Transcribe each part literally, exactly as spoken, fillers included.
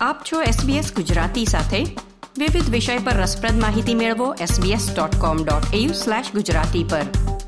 આપ છો એસબીએસ ગુજરાતી સાથે. વિવિધ વિષય પર રસપ્રદ માહિતી મેળવો SBS dot com dot AU slash Gujarati પર.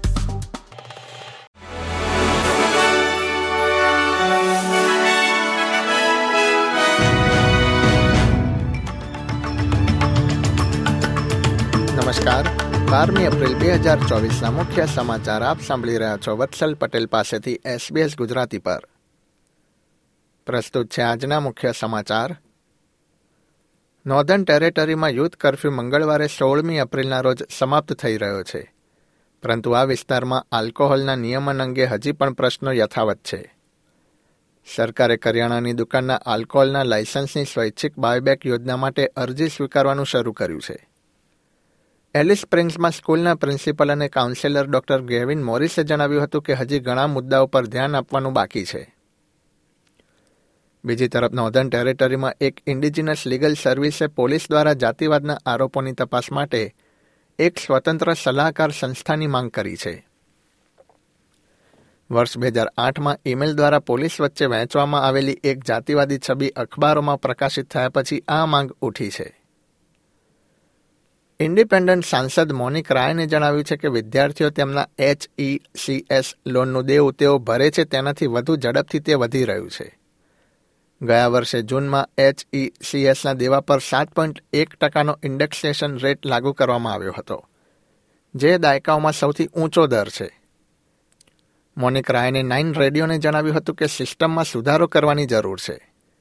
નમસ્કાર. બારમી એપ્રિલ બે હજાર ચોવીસના મુખ્ય સમાચાર આપ સાંભળી રહ્યા છો વત્સલ પટેલ પાસેથી એસબીએસ ગુજરાતી પર. પ્રસ્તુત છે આજના મુખ્ય સમાચાર. નોર્ધન ટેરેટરીમાં યુથ કર્ફ્યુ મંગળવારે સોળમી એપ્રિલના રોજ સમાપ્ત થઈ રહ્યો છે, પરંતુ આ વિસ્તારમાં આલ્કોહોલના નિયમન અંગે હજી પણ પ્રશ્નો યથાવત છે. સરકારે કરિયાણાની દુકાનના આલ્કોહોલના લાયસન્સની સ્વૈચ્છિક બાયબેક યોજના માટે અરજી સ્વીકારવાનું શરૂ કર્યું છે. એલિસ સ્પ્રિંગ્સમાં સ્કૂલના પ્રિન્સિપલ અને કાઉન્સેલર ડોક્ટર ગેવિન મોરિસે જણાવ્યું હતું કે હજી ઘણા મુદ્દાઓ પર ધ્યાન આપવાનું બાકી છે. બીજી તરફ નોર્ધન ટેરેટરીમાં એક ઇન્ડિજિનસ લીગલ સર્વિસે પોલીસ દ્વારા જાતિવાદના આરોપોની તપાસ માટે એક સ્વતંત્ર સલાહકાર સંસ્થાની માંગ કરી છે. વર્ષ બે હજાર આઠમાં ઈમેલ દ્વારા પોલીસ વચ્ચે વહેંચવામાં આવેલી એક જાતિવાદી છબી અખબારોમાં પ્રકાશિત થયા પછી આ માંગ ઉઠી છે. ઇન્ડિપેન્ડન્ટ સાંસદ મોનિક રાયને જણાવ્યું છે કે વિદ્યાર્થીઓ તેમના એચ ઈ સી એસ લોનનું દેવું તેઓ ભરે છે તેનાથી વધુ ઝડપથી તે વધી રહ્યું છે. ગયા વર્ષે જૂનમાં એચ ઈ સી એસના દેવા પર સાત પોઈન્ટ એક ટકાનો ઇન્ડેક્સેશન રેટ લાગુ કરવામાં આવ્યો હતો, જે દાયકાઓમાં સૌથી ઊંચો દર છે. મોનિક રાયને નાઇન રેડિયોને જણાવ્યું હતું કે સિસ્ટમમાં સુધારો કરવાની જરૂર છે.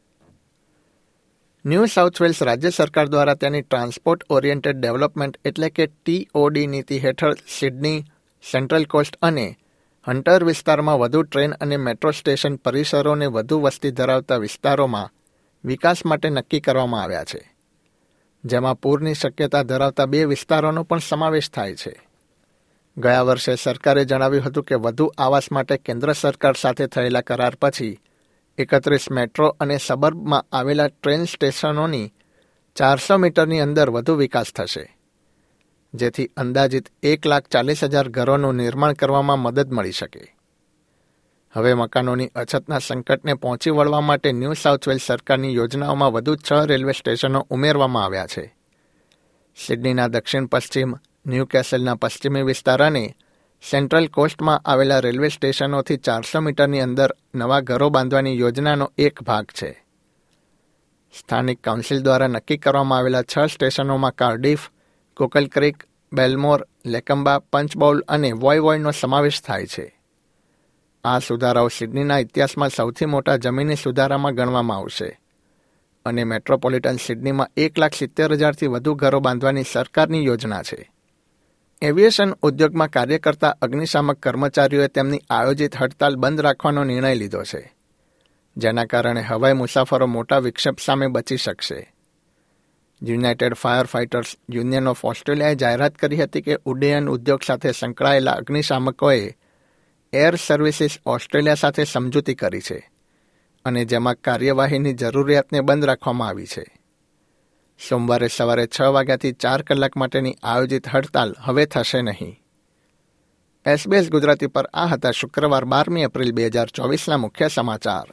ન્યૂ સાઉથ વેલ્સ રાજ્ય સરકાર દ્વારા તેની ટ્રાન્સપોર્ટ ઓરિએન્ટેડ ડેવલપમેન્ટ એટલે કે ટી ઓ ડી નીતિ હેઠળ સિડની, સેન્ટ્રલ કોસ્ટ અને હન્ટર વિસ્તારમાં વધુ ટ્રેન અને મેટ્રો સ્ટેશન પરિસરોને વધુ વસ્તી ધરાવતા વિસ્તારોમાં વિકાસ માટે નક્કી કરવામાં આવ્યા છે, જેમાં પૂરની શક્યતા ધરાવતા બે વિસ્તારોનો પણ સમાવેશ થાય છે. ગયા વર્ષે સરકારે જણાવ્યું હતું કે વધુ આવાસ માટે કેન્દ્ર સરકાર સાથે થયેલા કરાર પછી એકત્રીસ મેટ્રો અને સબર્બમાં આવેલા ટ્રેન સ્ટેશનોની ચારસો મીટરની અંદર વધુ વિકાસ થશે, જેથી અંદાજિત એક લાખ ચાલીસ હજાર ઘરોનું નિર્માણ કરવામાં મદદ મળી શકે. હવે મકાનોની અછતના સંકટને પહોંચી વળવા માટે ન્યૂ સાઉથ વેલ્સ સરકારની યોજનાઓમાં વધુ છ રેલવે સ્ટેશનો ઉમેરવામાં આવ્યા છે. સિડનીના દક્ષિણ પશ્ચિમ, ન્યૂ કેસલના પશ્ચિમી વિસ્તાર અને સેન્ટ્રલ કોસ્ટમાં આવેલા રેલવે સ્ટેશનોથી ચારસો મીટરની અંદર નવા ઘરો બાંધવાની યોજનાનો એક ભાગ છે. સ્થાનિક કાઉન્સિલ દ્વારા નક્કી કરવામાં આવેલા છ સ્ટેશનોમાં કાર્ડિફ, કોકલ ક્રીક, બેલમોર, લેકમ્બા, પંચબોલ અને વોયવોયનો સમાવેશ થાય છે. આ સુધારાઓ સિડનીના ઇતિહાસમાં સૌથી મોટા જમીની સુધારામાં ગણવામાં આવશે અને મેટ્રોપોલિટન સિડનીમાં એક લાખ સિત્તેર હજારથી વધુ ઘરો બાંધવાની સરકારની યોજના છે. એવિએશન ઉદ્યોગમાં કાર્ય કરતા અગ્નિશામક કર્મચારીઓએ તેમની આયોજિત હડતાલ બંધ રાખવાનો નિર્ણય લીધો છે, જેના કારણે હવાઈ મુસાફરો મોટા વિક્ષેપ સામે બચી શકશે. United Fire Fighters Union of ઓસ્ટ્રેલિયાએ જાહેરાત કરી હતી કે ઉડ્ડયન ઉદ્યોગ સાથે સંકળાયેલા અગ્નિશામકોએ એર સર્વિસીસ ઓસ્ટ્રેલિયા સાથે સમજૂતી કરી છે અને જેમાં કાર્યવાહીની જરૂરિયાતને બંધ રાખવામાં આવી છે. સોમવારે સવારે છ વાગ્યાથી ચાર કલાક માટેની આયોજિત હડતાલ હવે થશે નહીં. એસબીએસ ગુજરાતી પર આ હતા શુક્રવાર બારમી એપ્રિલ બે હજાર ચોવીસના મુખ્ય સમાચાર.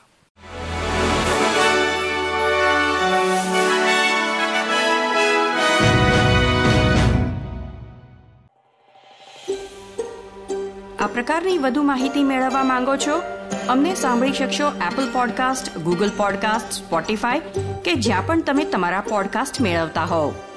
આ પ્રકારની વધુ માહિતી મેળવવા માંગો છો? અમને સાંભળી શકશો Apple podcast, Google podcast, Spotify કે જ્યાં પણ તમે તમારા પોડકાસ્ટ મેળવતા હોવ.